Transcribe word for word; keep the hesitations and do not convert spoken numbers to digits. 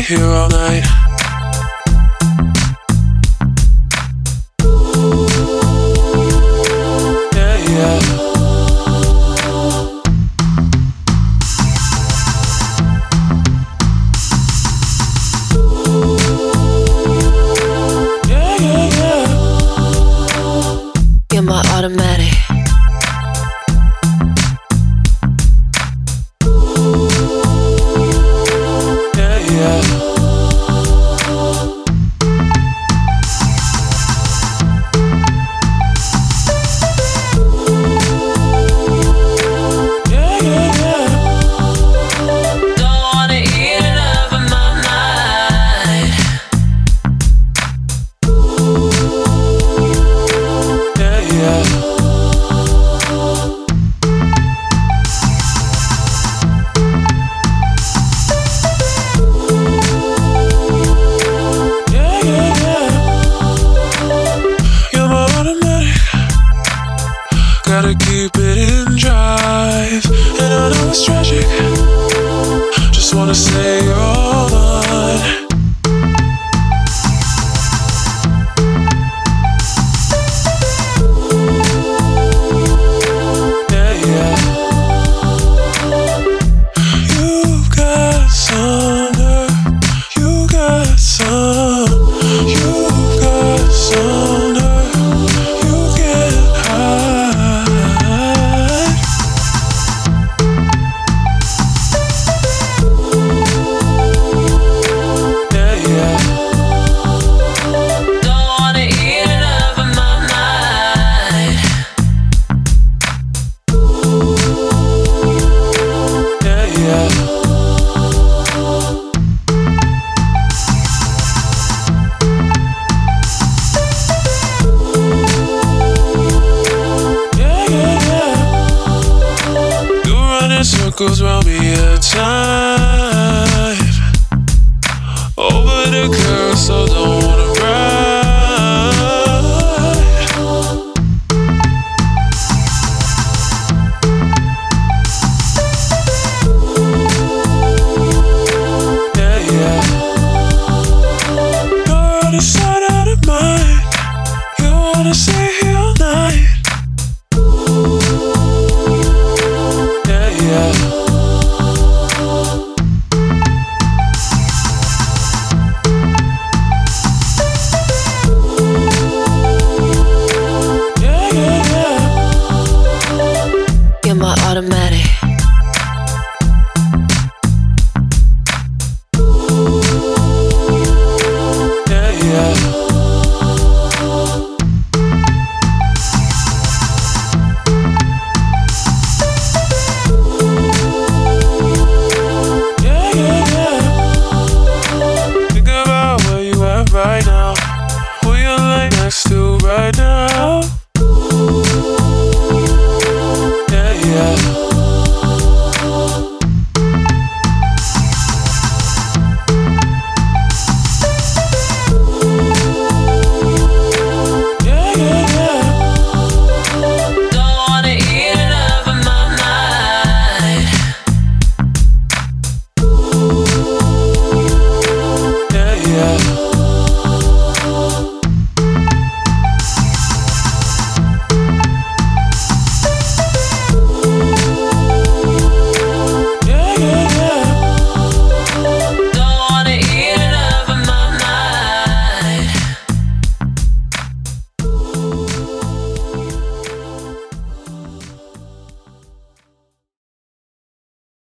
here all night. Yeah, yeah. Yeah, yeah, yeah. You're my automatic. Yeah, yeah. Yeah, yeah, yeah. Don't wanna eat enough of my mind. Yeah, yeah. Yeah, yeah, yeah. You're my automatic. Gotta keep it in drive. And I know it's tragic. Just wanna say you're all mine. Yeah, yeah. You got some nerve. You got some. You got some nerve. You get high. Yeah, yeah. Don't wanna eat enough of my mind. Yeah, yeah. Yeah, yeah, yeah. You running circles round me at time. Over the carousel, don't wanna ride. Yeah, yeah. You're out of sight, out of mind. You wanna stay here all night. Yeah, yeah. Yeah, yeah, yeah. You're my automatic. Yeah, yeah. Yeah, yeah, yeah. Think about where you at right now. Who you lay next to right now. Yeah, yeah.